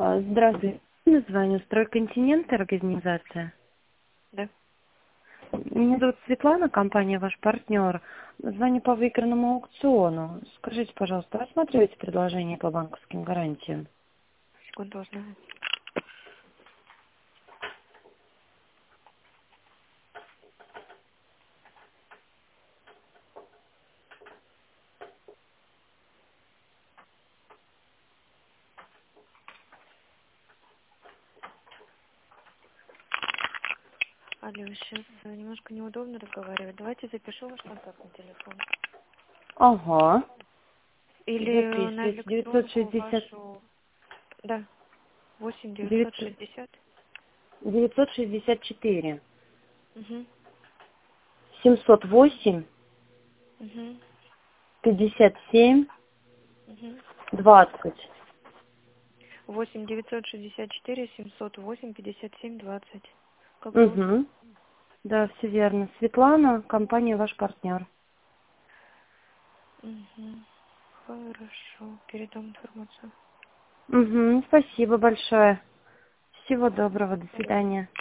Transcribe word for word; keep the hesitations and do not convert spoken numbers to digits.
А, Здравствуйте. Я звоню. Стройконтинент, организация. Да. Меня зовут Светлана, компания «Ваш партнер». Звоню по выигранному аукциону. Скажите, пожалуйста, рассматриваете предложение по банковским гарантиям? Секунду узнаю. Алло, сейчас немножко неудобно разговаривать. Давайте запишу ваш контактный телефон. Ага. Или на Записывайте. девятьсот электронку шестьдесят, вашу. Да. Восемь девятьсот девятьсот шестьдесят. девятьсот шестьдесят четыре Угу. семьсот восемь Угу. пятьдесят семь Угу. двадцать. Восемь девятьсот шестьдесят четыре семьсот восемь пятьдесят семь двадцать. Как зовут? Угу. Да, все верно. Светлана, компания «Ваш партнер». Угу. Хорошо. Передам информацию. Угу. Спасибо большое. Всего доброго. До свидания.